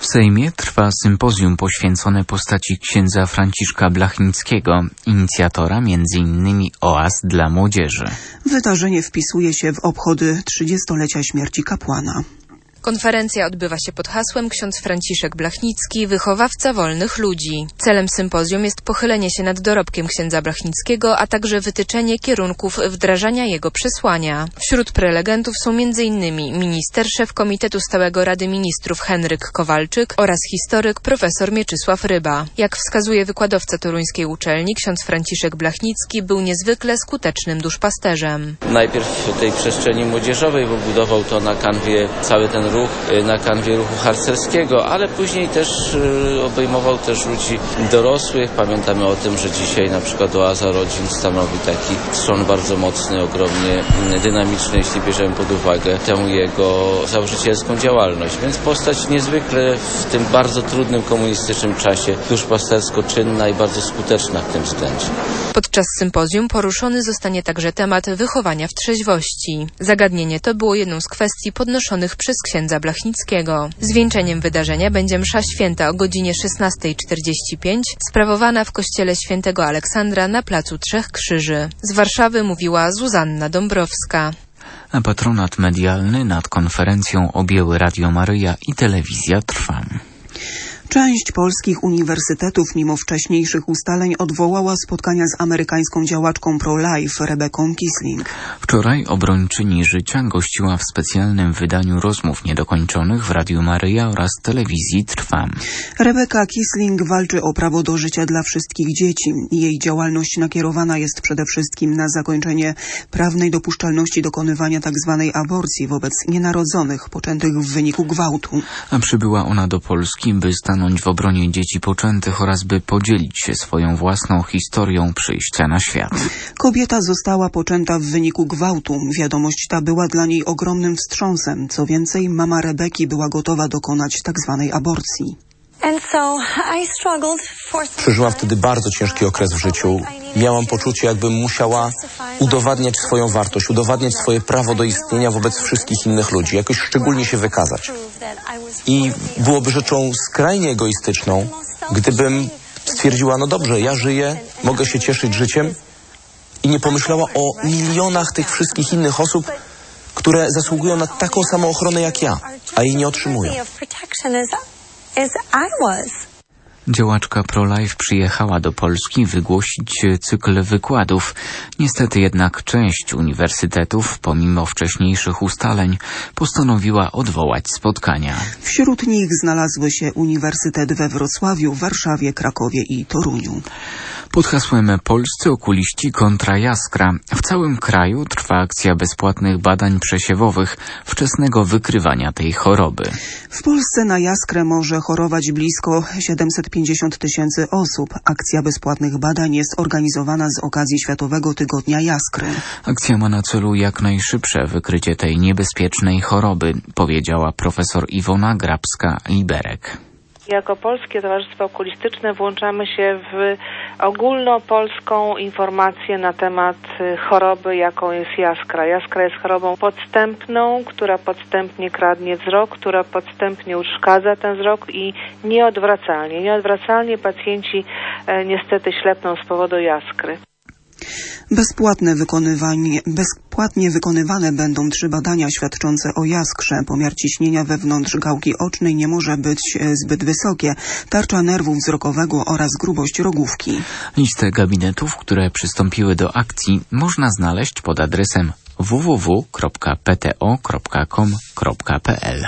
W Sejmie trwa sympozjum poświęcone postaci księdza Franciszka Blachnickiego, inicjatora m.in. oaz dla młodzieży. Wydarzenie wpisuje się w obchody 30-lecia śmierci kapłana. Konferencja odbywa się pod hasłem Ksiądz Franciszek Blachnicki, wychowawca wolnych ludzi. Celem sympozjum jest pochylenie się nad dorobkiem księdza Blachnickiego, a także wytyczenie kierunków wdrażania jego przesłania. Wśród prelegentów są m.in. minister, szef Komitetu Stałego Rady Ministrów Henryk Kowalczyk oraz historyk profesor Mieczysław Ryba. Jak wskazuje wykładowca toruńskiej uczelni, ksiądz Franciszek Blachnicki był niezwykle skutecznym duszpasterzem. Najpierw w tej przestrzeni młodzieżowej, bo budował to na kanwie cały ten ruch, na kanwie ruchu harcerskiego, ale później też obejmował też ludzi dorosłych. Pamiętamy o tym, że dzisiaj na przykład oaza rodzin stanowi taki trzon bardzo mocny, ogromnie dynamiczny, jeśli bierzemy pod uwagę tę jego założycielską działalność. Więc postać niezwykle w tym bardzo trudnym komunistycznym czasie duszpastersko czynna i bardzo skuteczna w tym względzie. Podczas sympozjum poruszony zostanie także temat wychowania w trzeźwości. Zagadnienie to było jedną z kwestii podnoszonych przez księdza Blachnickiego. Zwieńczeniem wydarzenia będzie msza święta o godzinie 16:45, sprawowana w kościele świętego Aleksandra na placu Trzech Krzyży. Z Warszawy mówiła Zuzanna Dąbrowska. A patronat medialny nad konferencją objęły Radio Maryja i Telewizja Trwam. Część polskich uniwersytetów mimo wcześniejszych ustaleń odwołała spotkania z amerykańską działaczką pro-life Rebeką Kisling. Wczoraj obrończyni życia gościła w specjalnym wydaniu rozmów niedokończonych w Radiu Maryja oraz Telewizji Trwam. Rebeka Kisling walczy o prawo do życia dla wszystkich dzieci. Jej działalność nakierowana jest przede wszystkim na zakończenie prawnej dopuszczalności dokonywania tzw. aborcji wobec nienarodzonych poczętych w wyniku gwałtu. A przybyła ona do Polski, by stanąć w obronie dzieci poczętych oraz by podzielić się swoją własną historią przyjścia na świat. Kobieta została poczęta w wyniku gwałtu. Wiadomość ta była dla niej ogromnym wstrząsem. Co więcej, mama Rebeki była gotowa dokonać tzw. aborcji. Przeżyłam wtedy bardzo ciężki okres w życiu. Miałam poczucie, jakbym musiała udowadniać swoją wartość, udowadniać swoje prawo do istnienia wobec wszystkich innych ludzi, jakoś szczególnie się wykazać. I byłoby rzeczą skrajnie egoistyczną, gdybym stwierdziła, no dobrze, ja żyję, mogę się cieszyć życiem i nie pomyślała o milionach tych wszystkich innych osób, które zasługują na taką samą ochronę jak ja, a jej nie otrzymują. Działaczka pro-life przyjechała do Polski wygłosić cykl wykładów. Niestety jednak część uniwersytetów, pomimo wcześniejszych ustaleń, postanowiła odwołać spotkania. Wśród nich znalazły się uniwersytety we Wrocławiu, Warszawie, Krakowie i Toruniu. Pod hasłem Polscy okuliści kontra jaskra w całym kraju trwa akcja bezpłatnych badań przesiewowych, wczesnego wykrywania tej choroby. W Polsce na jaskrę może chorować blisko 750 000 osób. Akcja bezpłatnych badań jest organizowana z okazji Światowego Tygodnia Jaskry. Akcja ma na celu jak najszybsze wykrycie tej niebezpiecznej choroby, powiedziała profesor Iwona Grabska-Liberek. Jako Polskie Towarzystwo Okulistyczne włączamy się w ogólnopolską informację na temat choroby, jaką jest jaskra. Jaskra jest chorobą podstępną, która podstępnie kradnie wzrok, która podstępnie uszkadza ten wzrok i nieodwracalnie. Nieodwracalnie pacjenci niestety ślepną z powodu jaskry. Bezpłatnie wykonywane będą 3 badania świadczące o jaskrze. Pomiar ciśnienia wewnątrz gałki ocznej nie może być zbyt wysokie, tarcza nerwu wzrokowego oraz grubość rogówki. Listę gabinetów, które przystąpiły do akcji, można znaleźć pod adresem www.pto.com.pl.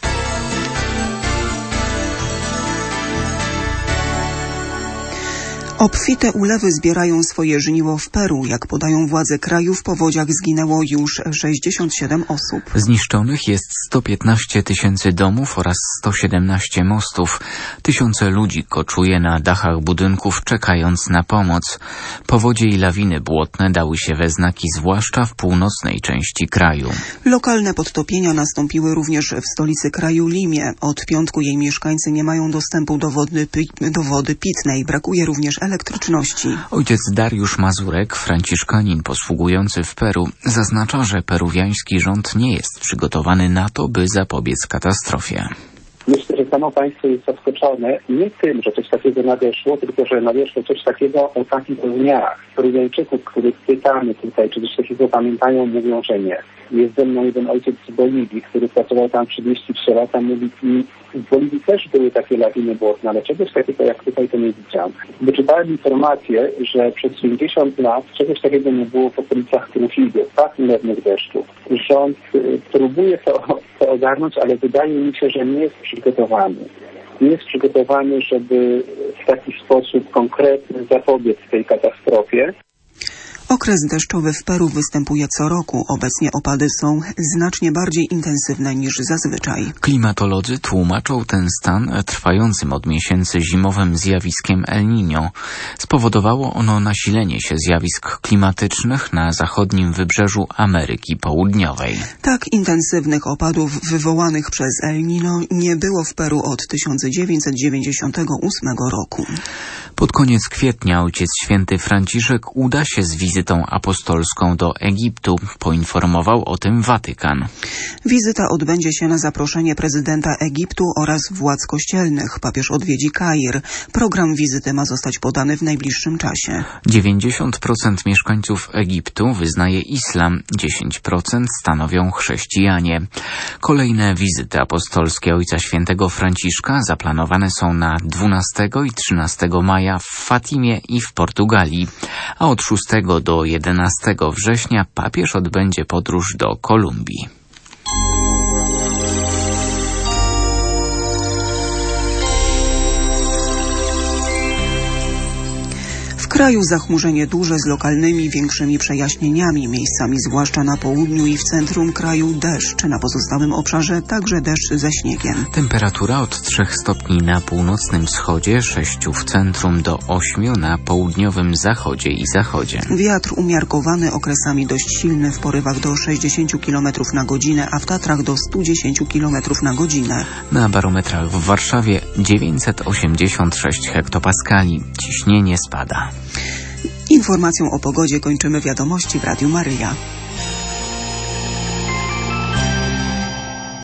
Obfite ulewy zbierają swoje żniwo w Peru. Jak podają władze kraju, w powodziach zginęło już 67 osób. Zniszczonych jest 115 000 domów oraz 117 mostów. Tysiące ludzi koczuje na dachach budynków, czekając na pomoc. Powodzie i lawiny błotne dały się we znaki, zwłaszcza w północnej części kraju. Lokalne podtopienia nastąpiły również w stolicy kraju Limie. Od piątku jej mieszkańcy nie mają dostępu do wody pitnej. Brakuje również elektryczności. Ojciec Dariusz Mazurek, franciszkanin posługujący w Peru, zaznacza, że peruwiański rząd nie jest przygotowany na to, by zapobiec katastrofie. Myślę, że samo państwo jest zaskoczone nie tym, że coś takiego nadeszło, tylko że nadeszło coś takiego o takich rozmiarach. Peruwiańczyków, których pytamy tutaj, czy coś takiego pamiętają, mówią, że nie. Jest ze mną jeden ojciec z Boliwii, który pracował tam 33 lata, mówi mi, w Boliwii też były takie lawiny błotne, ale czegoś takiego jak tutaj to nie widziałem. Wyczytałem informację, że przez 50 lat czegoś takiego nie było w okolicach Trujillo, tak ulernych deszczów. Rząd próbuje to ogarnąć, ale wydaje mi się, że nie jest przygotowany. Nie jest przygotowany, żeby w taki sposób konkretny zapobiec tej katastrofie. Okres deszczowy w Peru występuje co roku. Obecnie opady są znacznie bardziej intensywne niż zazwyczaj. Klimatolodzy tłumaczą ten stan trwającym od miesięcy zimowym zjawiskiem El Niño. Spowodowało ono nasilenie się zjawisk klimatycznych na zachodnim wybrzeżu Ameryki Południowej. Tak intensywnych opadów wywołanych przez El Niño nie było w Peru od 1998 roku. Pod koniec kwietnia Ojciec Święty Franciszek uda się z wizytą apostolską do Egiptu, poinformował o tym Watykan. Wizyta odbędzie się na zaproszenie prezydenta Egiptu oraz władz kościelnych. Papież odwiedzi Kair. Program wizyty ma zostać podany w najbliższym czasie. 90% mieszkańców Egiptu wyznaje islam, 10% stanowią chrześcijanie. Kolejne wizyty apostolskie Ojca Świętego Franciszka zaplanowane są na 12 i 13 maja w Fatimie i w Portugalii, a od 6 do 11 września papież odbędzie podróż do Kolumbii. W kraju zachmurzenie duże z lokalnymi większymi przejaśnieniami, miejscami zwłaszcza na południu i w centrum kraju deszcz, na pozostałym obszarze także deszcz ze śniegiem. Temperatura od 3 stopni na północnym wschodzie, 6 w centrum do 8 na południowym zachodzie i zachodzie. Wiatr umiarkowany, okresami dość silny, w porywach do 60 km na godzinę, a w Tatrach do 110 km na godzinę. Na barometrach w Warszawie 986 hektopaskali. Ciśnienie spada. Informacją o pogodzie kończymy wiadomości w Radiu Maryja.